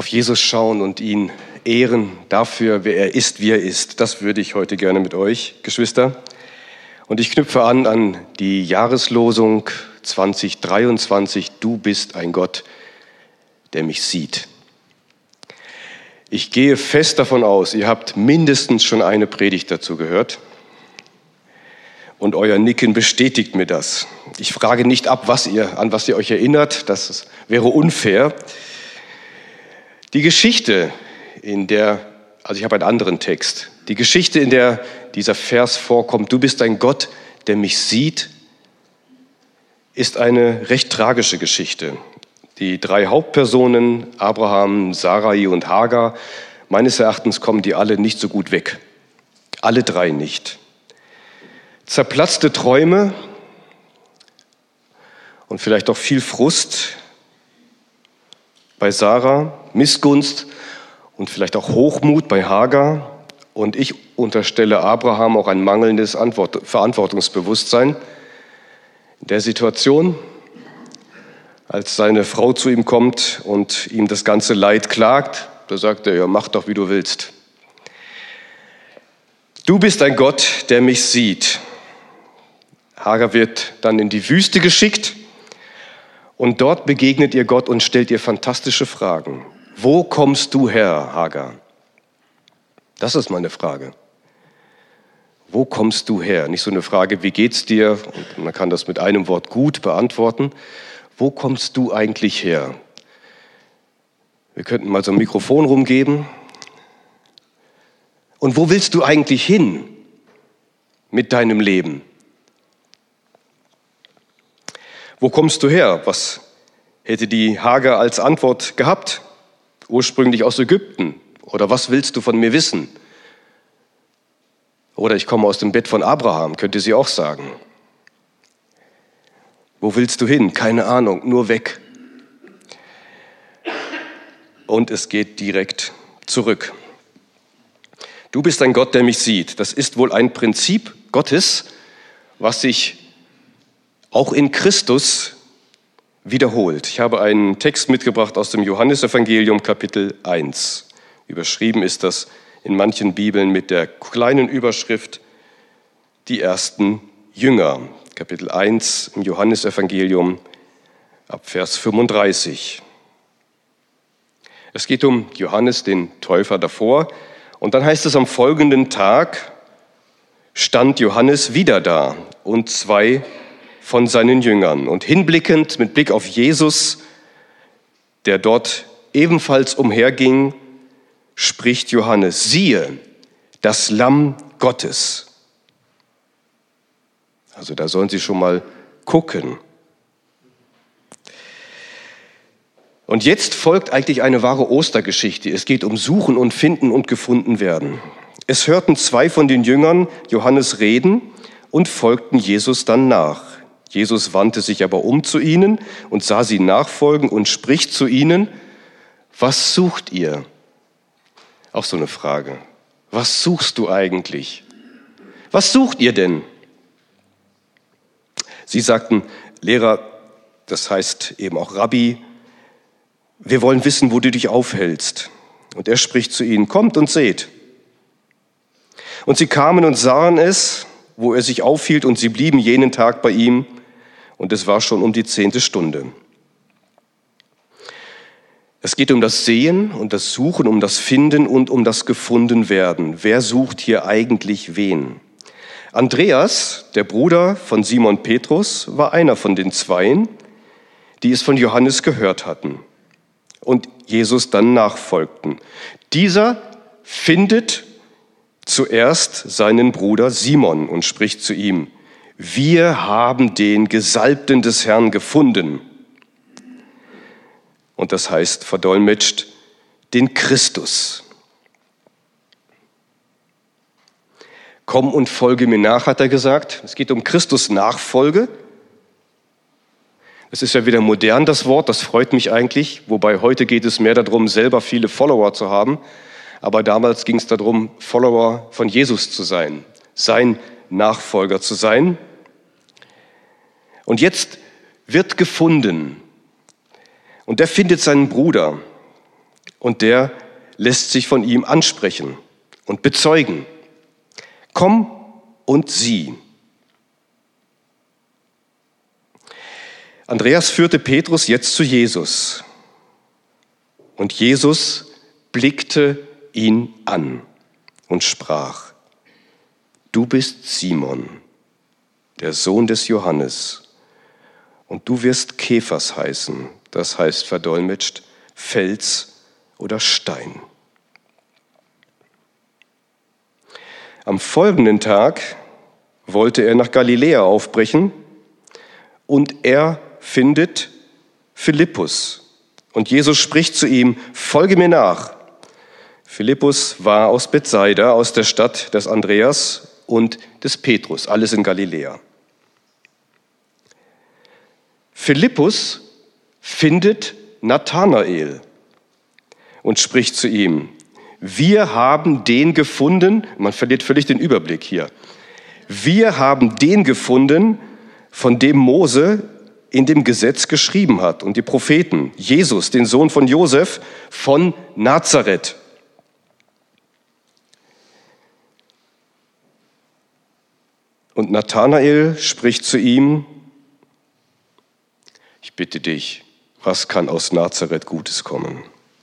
auf Jesus schauen und ihn ehren dafür, wer er ist, wie er ist. Das würde ich heute gerne mit euch, Geschwister. Und ich knüpfe an die Jahreslosung 2023. Du bist ein Gott, der mich sieht. Ich gehe fest davon aus, ihr habt mindestens schon eine Predigt dazu gehört. Und euer Nicken bestätigt mir das. Ich frage nicht ab, an was ihr euch erinnert. Das wäre unfair. Die Geschichte, ich habe einen anderen Text. Die Geschichte, in der dieser Vers vorkommt, du bist ein Gott, der mich sieht, ist eine recht tragische Geschichte. Die 3 Hauptpersonen, Abraham, Sarai und Hagar, meines Erachtens kommen die alle nicht so gut weg. Alle 3 nicht. Zerplatzte Träume und vielleicht auch viel Frust bei Sarah, Missgunst und vielleicht auch Hochmut bei Hagar. Und ich unterstelle Abraham auch ein mangelndes Verantwortungsbewusstsein in der Situation, als seine Frau zu ihm kommt und ihm das ganze Leid klagt. Da sagt er, ja, mach doch, wie du willst. Du bist ein Gott, der mich sieht. Hagar wird dann in die Wüste geschickt und dort begegnet ihr Gott und stellt ihr fantastische Fragen. Wo kommst du her, Hagar? Das ist meine Frage. Wo kommst du her? Nicht so eine Frage, wie geht's dir? Und man kann das mit einem Wort gut beantworten. Wo kommst du eigentlich her? Wir könnten mal so ein Mikrofon rumgeben. Und wo willst du eigentlich hin mit deinem Leben? Wo kommst du her? Was hätte die Hagar als Antwort gehabt? Ursprünglich aus Ägypten. Oder was willst du von mir wissen? Oder ich komme aus dem Bett von Abraham, könnte sie auch sagen. Wo willst du hin? Keine Ahnung, nur weg. Und es geht direkt zurück. Du bist ein Gott, der mich sieht. Das ist wohl ein Prinzip Gottes, was sich auch in Christus wiederholt. Ich habe einen Text mitgebracht aus dem Johannesevangelium, Kapitel 1. Überschrieben ist das in manchen Bibeln mit der kleinen Überschrift Die ersten Jünger. Kapitel 1 im Johannesevangelium ab Vers 35. Es geht um Johannes, den Täufer davor. Und dann heißt es, am folgenden Tag stand Johannes wieder da und 2 von seinen Jüngern. Und hinblickend mit Blick auf Jesus, der dort ebenfalls umherging, spricht Johannes, siehe, das Lamm Gottes. Also da sollen Sie schon mal gucken. Und jetzt folgt eigentlich eine wahre Ostergeschichte. Es geht um Suchen und Finden und gefunden werden. Es hörten 2 von den Jüngern Johannes reden und folgten Jesus dann nach. Jesus wandte sich aber um zu ihnen und sah sie nachfolgen und spricht zu ihnen, was sucht ihr? Auch so eine Frage. Was suchst du eigentlich? Was sucht ihr denn? Sie sagten, Lehrer, das heißt eben auch Rabbi, wir wollen wissen, wo du dich aufhältst. Und er spricht zu ihnen, kommt und seht. Und sie kamen und sahen es, wo er sich aufhielt, und sie blieben jenen Tag bei ihm. Und es war schon um die 10. Stunde. Es geht um das Sehen und das Suchen, um das Finden und um das Gefundenwerden. Wer sucht hier eigentlich wen? Andreas, der Bruder von Simon Petrus, war einer von den 2, die es von Johannes gehört hatten und Jesus dann nachfolgten. Dieser findet zuerst seinen Bruder Simon und spricht zu ihm, wir haben den Gesalbten des Herrn gefunden. Und das heißt verdolmetscht, den Christus. Komm und folge mir nach, hat er gesagt. Es geht um Christus Nachfolge. Es ist ja wieder modern, das Wort, das freut mich eigentlich. Wobei heute geht es mehr darum, selber viele Follower zu haben. Aber damals ging es darum, Follower von Jesus zu sein, sein Nachfolger zu sein. Und jetzt wird gefunden. Und der findet seinen Bruder. und der lässt sich von ihm ansprechen und bezeugen. Komm und sieh. Andreas führte Petrus jetzt zu Jesus und Jesus blickte ihn an und sprach: Du bist Simon, der Sohn des Johannes, und du wirst Kephas heißen, das heißt verdolmetscht Fels oder Stein. Am folgenden Tag wollte er nach Galiläa aufbrechen und er findet Philippus. Und Jesus spricht zu ihm: Folge mir nach. Philippus war aus Bethsaida, aus der Stadt des Andreas und des Petrus, alles in Galiläa. Philippus findet Nathanael und spricht zu ihm: Wir haben den gefunden, man verliert völlig den Überblick hier, wir haben den gefunden, von dem Mose in dem Gesetz geschrieben hat und die Propheten, Jesus, den Sohn von Josef von Nazareth. Und Nathanael spricht zu ihm: Ich bitte dich, was kann aus Nazareth Gutes kommen?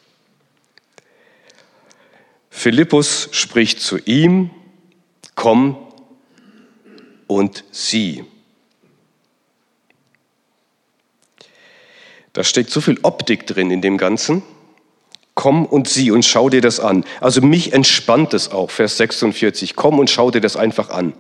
Philippus spricht zu ihm: Komm und sieh. Da steckt so viel Optik drin in dem Ganzen. Komm und sieh und schau dir das an. Also mich entspannt es auch, Vers 46. Komm und schau dir das einfach an.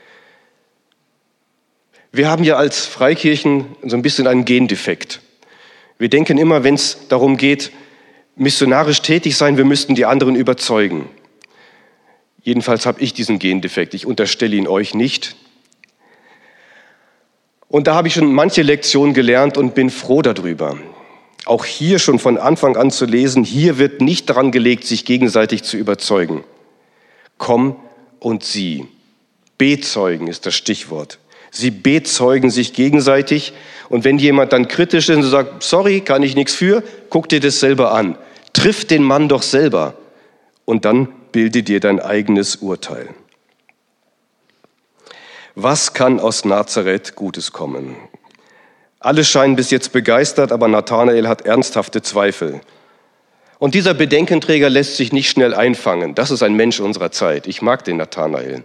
Wir haben ja als Freikirchen so ein bisschen einen Gendefekt. Wir denken immer, wenn es darum geht, missionarisch tätig sein, wir müssten die anderen überzeugen. Jedenfalls habe ich diesen Gendefekt. Ich unterstelle ihn euch nicht. Und da habe ich schon manche Lektionen gelernt und bin froh darüber. Auch hier schon von Anfang an zu lesen, hier wird nicht daran gelegt, sich gegenseitig zu überzeugen. Komm und sieh. Bezeugen ist das Stichwort. Sie bezeugen sich gegenseitig. Und wenn jemand dann kritisch ist und sagt: Sorry, kann ich nichts für, guck dir das selber an. Triff den Mann doch selber. Und dann bilde dir dein eigenes Urteil. Was kann aus Nazareth Gutes kommen? Alle scheinen bis jetzt begeistert, aber Nathanael hat ernsthafte Zweifel. Und dieser Bedenkenträger lässt sich nicht schnell einfangen. Das ist ein Mensch unserer Zeit. Ich mag den Nathanael.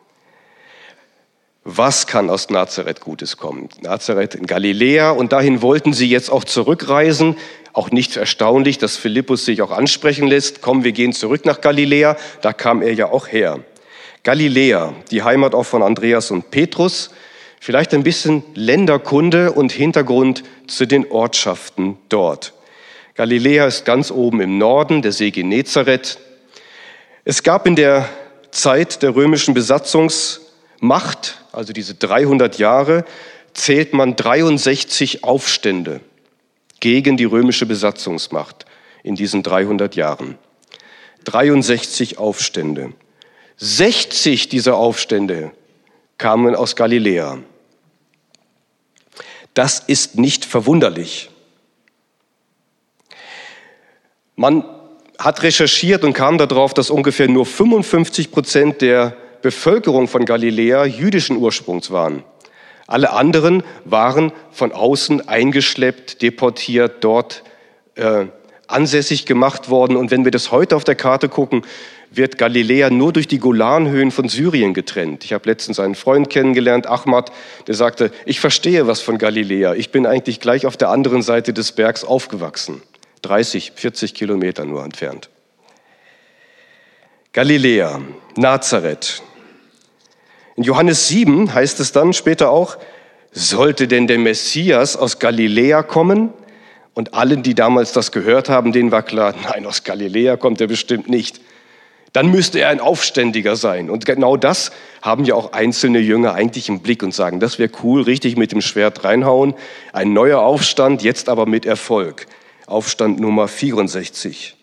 Was kann aus Nazareth Gutes kommen? Nazareth in Galiläa, und dahin wollten sie jetzt auch zurückreisen. Auch nicht erstaunlich, dass Philippus sich auch ansprechen lässt. Komm, wir gehen zurück nach Galiläa. Da kam er ja auch her. Galiläa, die Heimat auch von Andreas und Petrus. Vielleicht ein bisschen Länderkunde und Hintergrund zu den Ortschaften dort. Galiläa ist ganz oben im Norden, der See Genezareth. Es gab in der Zeit der römischen Besatzungsmacht, also diese 300 Jahre, zählt man 63 Aufstände gegen die römische Besatzungsmacht in diesen 300 Jahren. 63 Aufstände. 60 dieser Aufstände kamen aus Galiläa. Das ist nicht verwunderlich. Man hat recherchiert und kam darauf, dass ungefähr nur 55% der Bevölkerung von Galiläa jüdischen Ursprungs waren. Alle anderen waren von außen eingeschleppt, deportiert, dort ansässig gemacht worden. Und wenn wir das heute auf der Karte gucken, wird Galiläa nur durch die Golanhöhen von Syrien getrennt. Ich habe letztens einen Freund kennengelernt, Ahmad, der sagte: Ich verstehe was von Galiläa. Ich bin eigentlich gleich auf der anderen Seite des Bergs aufgewachsen. 30, 40 Kilometer nur entfernt. Galiläa, Nazareth. In Johannes 7 heißt es dann später auch: Sollte denn der Messias aus Galiläa kommen? Und allen, die damals das gehört haben, denen war klar: Nein, aus Galiläa kommt er bestimmt nicht. Dann müsste er ein Aufständiger sein. Und genau das haben ja auch einzelne Jünger eigentlich im Blick und sagen: Das wäre cool, richtig mit dem Schwert reinhauen. Ein neuer Aufstand, jetzt aber mit Erfolg. Aufstand Nummer 64.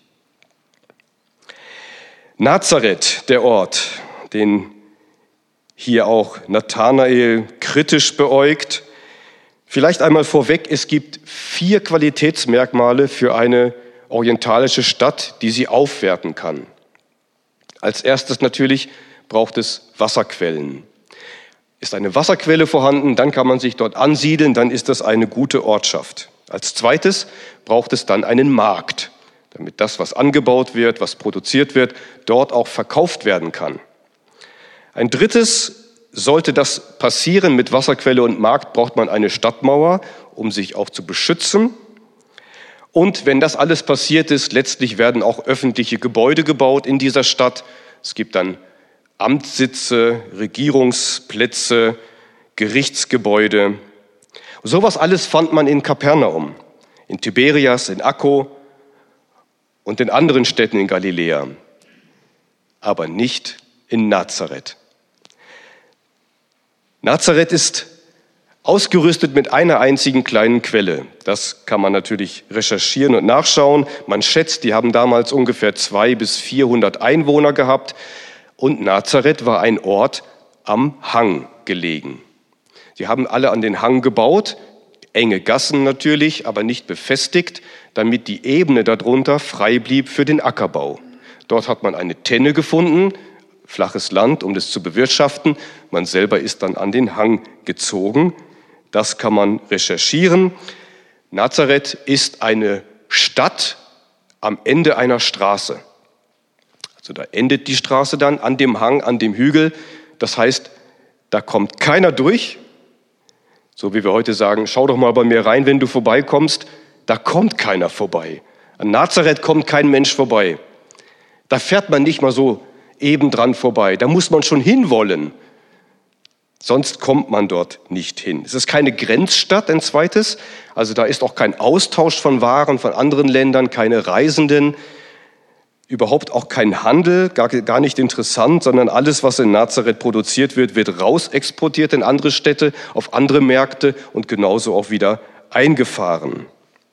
Nazareth, der Ort, den hier auch Nathanael kritisch beäugt. Vielleicht einmal vorweg: Es gibt 4 Qualitätsmerkmale für eine orientalische Stadt, die sie aufwerten kann. Als erstes natürlich braucht es Wasserquellen. Ist eine Wasserquelle vorhanden, dann kann man sich dort ansiedeln, dann ist das eine gute Ortschaft. Als zweites braucht es dann einen Markt, damit das, was angebaut wird, was produziert wird, dort auch verkauft werden kann. Ein drittes, sollte das passieren mit Wasserquelle und Markt, braucht man eine Stadtmauer, um sich auch zu beschützen. Und wenn das alles passiert ist, letztlich werden auch öffentliche Gebäude gebaut in dieser Stadt. Es gibt dann Amtssitze, Regierungsplätze, Gerichtsgebäude. Sowas alles fand man in Kapernaum, in Tiberias, in Akko und in anderen Städten in Galiläa, aber nicht in Nazareth. Nazareth ist ausgerüstet mit einer einzigen kleinen Quelle. Das kann man natürlich recherchieren und nachschauen. Man schätzt, die haben damals ungefähr 200 bis 400 Einwohner gehabt. Und Nazareth war ein Ort am Hang gelegen. Sie haben alle an den Hang gebaut, enge Gassen natürlich, aber nicht befestigt, damit die Ebene darunter frei blieb für den Ackerbau. Dort hat man eine Tenne gefunden, flaches Land, um das zu bewirtschaften. Man selber ist dann an den Hang gezogen. Das kann man recherchieren. Nazareth ist eine Stadt am Ende einer Straße. Also da endet die Straße dann an dem Hang, an dem Hügel. Das heißt, da kommt keiner durch. So wie wir heute sagen, schau doch mal bei mir rein, wenn du vorbeikommst. Da kommt keiner vorbei. An Nazareth kommt kein Mensch vorbei. Da fährt man nicht mal so eben dran vorbei. Da muss man schon hinwollen. Sonst kommt man dort nicht hin. Es ist keine Grenzstadt, ein zweites. Also da ist auch kein Austausch von Waren von anderen Ländern, keine Reisenden, überhaupt auch kein Handel, gar nicht interessant, sondern alles, was in Nazareth produziert wird, wird rausexportiert in andere Städte, auf andere Märkte und genauso auch wieder eingefahren.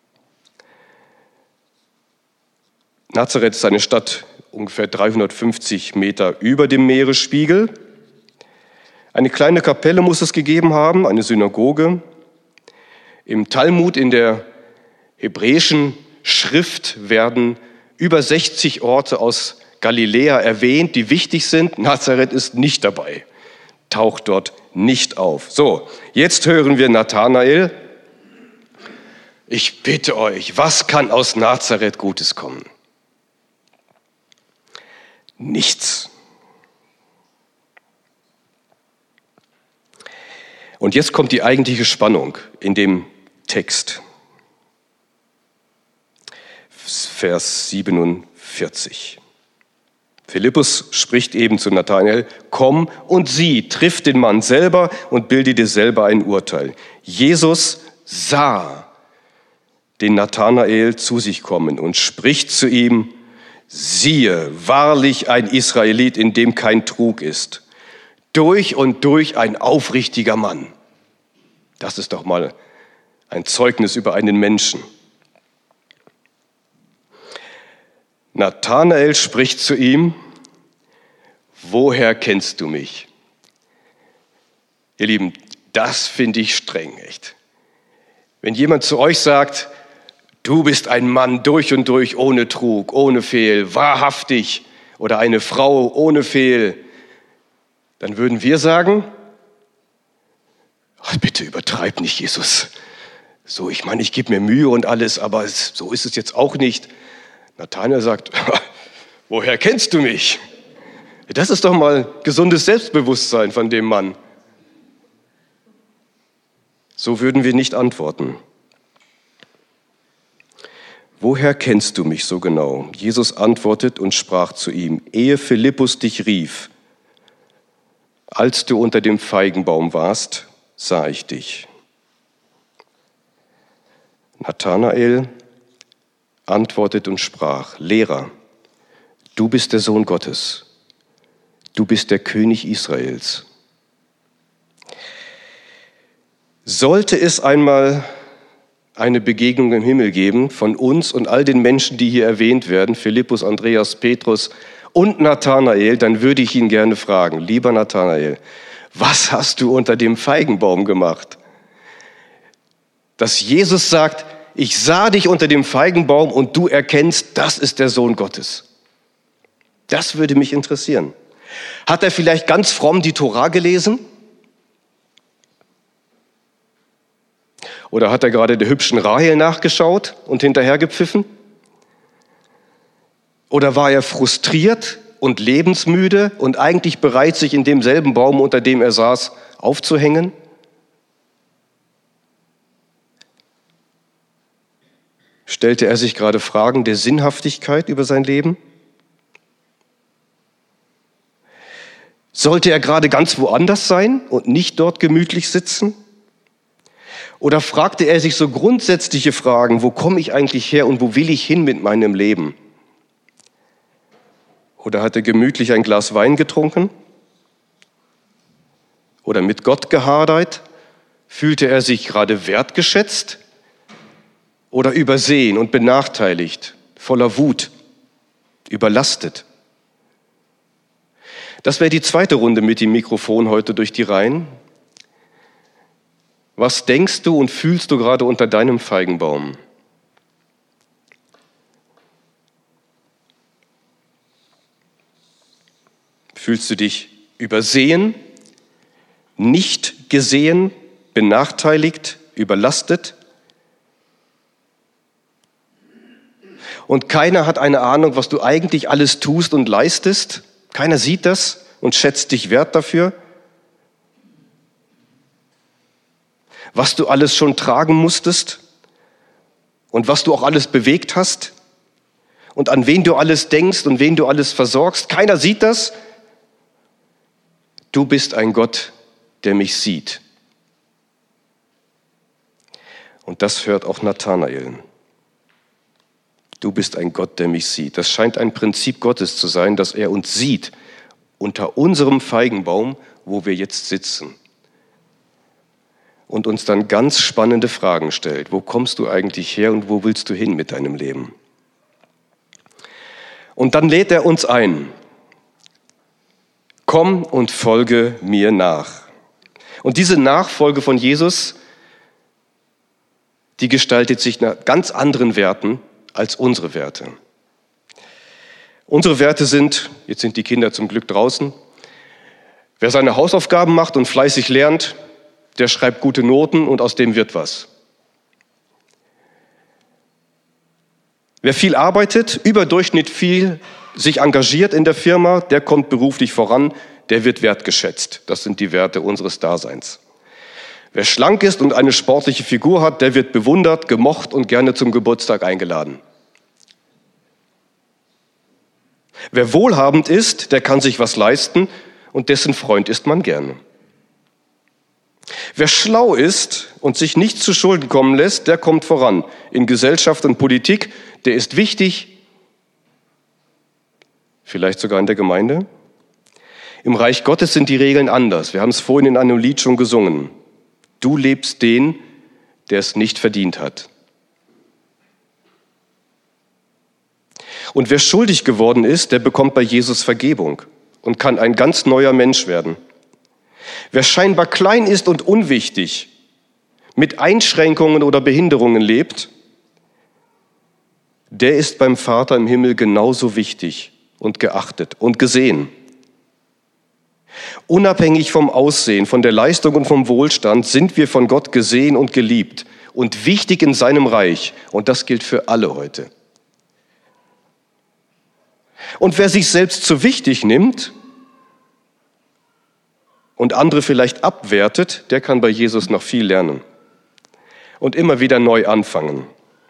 Nazareth ist eine Stadt ungefähr 350 Meter über dem Meeresspiegel. Eine kleine Kapelle muss es gegeben haben, eine Synagoge. Im Talmud, in der hebräischen Schrift, werden über 60 Orte aus Galiläa erwähnt, die wichtig sind. Nazareth ist nicht dabei, taucht dort nicht auf. So, jetzt hören wir Nathanael. Ich bitte euch, was kann aus Nazareth Gutes kommen? Nichts. Und jetzt kommt die eigentliche Spannung in dem Text. Vers 47. Philippus spricht eben zu Nathanael, komm und sieh, triff den Mann selber und bilde dir selber ein Urteil. Jesus sah den Nathanael zu sich kommen und spricht zu ihm, siehe, wahrlich ein Israelit, in dem kein Trug ist. Durch und durch ein aufrichtiger Mann. Das ist doch mal ein Zeugnis über einen Menschen. Nathanael spricht zu ihm, woher kennst du mich? Ihr Lieben, das finde ich streng, echt. Wenn jemand zu euch sagt, du bist ein Mann durch und durch, ohne Trug, ohne Fehl, wahrhaftig, oder eine Frau ohne Fehl, dann würden wir sagen, ach, bitte übertreib nicht, Jesus. So, ich meine, ich gebe mir Mühe und alles, aber so ist es jetzt auch nicht. Nathanael sagt, woher kennst du mich? Das ist doch mal gesundes Selbstbewusstsein von dem Mann. So würden wir nicht antworten. Woher kennst du mich so genau? Jesus antwortet und sprach zu ihm, ehe Philippus dich rief, als du unter dem Feigenbaum warst, sah ich dich. Nathanael antwortet und sprach, Lehrer, du bist der Sohn Gottes, du bist der König Israels. Sollte es einmal eine Begegnung im Himmel geben von uns und all den Menschen, die hier erwähnt werden, Philippus, Andreas, Petrus und Nathanael, dann würde ich ihn gerne fragen, lieber Nathanael, was hast du unter dem Feigenbaum gemacht? Dass Jesus sagt, Ich sah dich unter dem Feigenbaum und du erkennst, das ist der Sohn Gottes. Das würde mich interessieren. Hat er vielleicht ganz fromm die Tora gelesen? Oder hat er gerade der hübschen Rahel nachgeschaut und hinterhergepfiffen? Oder war er frustriert und lebensmüde und eigentlich bereit, sich in demselben Baum, unter dem er saß, aufzuhängen? Stellte er sich gerade Fragen der Sinnhaftigkeit über sein Leben? Sollte er gerade ganz woanders sein und nicht dort gemütlich sitzen? Oder fragte er sich so grundsätzliche Fragen, wo komme ich eigentlich her und wo will ich hin mit meinem Leben? Oder hat er gemütlich ein Glas Wein getrunken? Oder mit Gott gehadert? Fühlte er sich gerade wertgeschätzt? Oder übersehen und benachteiligt, voller Wut, überlastet? Das wäre die zweite Runde mit dem Mikrofon heute durch die Reihen. Was denkst du und fühlst du gerade unter deinem Feigenbaum? Fühlst du dich übersehen, nicht gesehen, benachteiligt, überlastet? Und keiner hat eine Ahnung, was du eigentlich alles tust und leistest? Keiner sieht das und schätzt dich wert dafür? Was du alles schon tragen musstest und was du auch alles bewegt hast und an wen du alles denkst und wen du alles versorgst? Keiner sieht das. Du bist ein Gott, der mich sieht. Und das hört auch Nathanael. Du bist ein Gott, der mich sieht. Das scheint ein Prinzip Gottes zu sein, dass er uns sieht unter unserem Feigenbaum, wo wir jetzt sitzen. Und uns dann ganz spannende Fragen stellt. Wo kommst du eigentlich her und wo willst du hin mit deinem Leben? Und dann lädt er uns ein. Komm und folge mir nach. Und diese Nachfolge von Jesus, die gestaltet sich nach ganz anderen Werten als unsere Werte. Unsere Werte sind, jetzt sind die Kinder zum Glück draußen, wer seine Hausaufgaben macht und fleißig lernt, der schreibt gute Noten und aus dem wird was. Wer viel arbeitet, überdurchschnittlich viel sich engagiert in der Firma, der kommt beruflich voran, der wird wertgeschätzt. Das sind die Werte unseres Daseins. Wer schlank ist und eine sportliche Figur hat, der wird bewundert, gemocht und gerne zum Geburtstag eingeladen. Wer wohlhabend ist, der kann sich was leisten und dessen Freund ist man gerne. Wer schlau ist und sich nicht zu Schulden kommen lässt, der kommt voran. In Gesellschaft und Politik, der ist wichtig, vielleicht sogar in der Gemeinde. Im Reich Gottes sind die Regeln anders. Wir haben es vorhin in einem Lied schon gesungen. Du lebst den, der es nicht verdient hat. Und wer schuldig geworden ist, der bekommt bei Jesus Vergebung und kann ein ganz neuer Mensch werden. Wer scheinbar klein ist und unwichtig, mit Einschränkungen oder Behinderungen lebt, der ist beim Vater im Himmel genauso wichtig und geachtet und gesehen. Unabhängig vom Aussehen, von der Leistung und vom Wohlstand sind wir von Gott gesehen und geliebt und wichtig in seinem Reich. Und das gilt für alle heute. Und wer sich selbst zu wichtig nimmt und andere vielleicht abwertet, der kann bei Jesus noch viel lernen und immer wieder neu anfangen.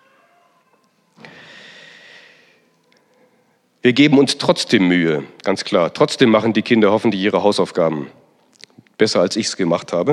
Wir geben uns trotzdem Mühe, ganz klar. Trotzdem machen die Kinder hoffentlich ihre Hausaufgaben. Besser, als ich es gemacht habe.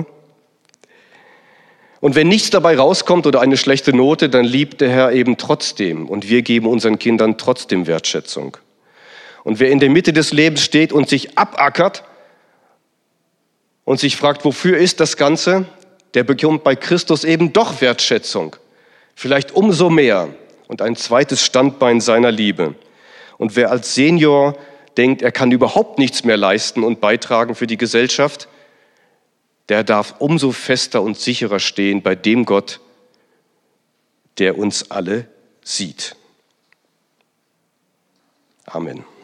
Und wenn nichts dabei rauskommt oder eine schlechte Note, dann liebt der Herr eben trotzdem. Und wir geben unseren Kindern trotzdem Wertschätzung. Und wer in der Mitte des Lebens steht und sich abackert und sich fragt, wofür ist das Ganze, der bekommt bei Christus eben doch Wertschätzung. Vielleicht umso mehr und ein zweites Standbein seiner Liebe. Und wer als Senior denkt, er kann überhaupt nichts mehr leisten und beitragen für die Gesellschaft, der darf umso fester und sicherer stehen bei dem Gott, der uns alle sieht. Amen.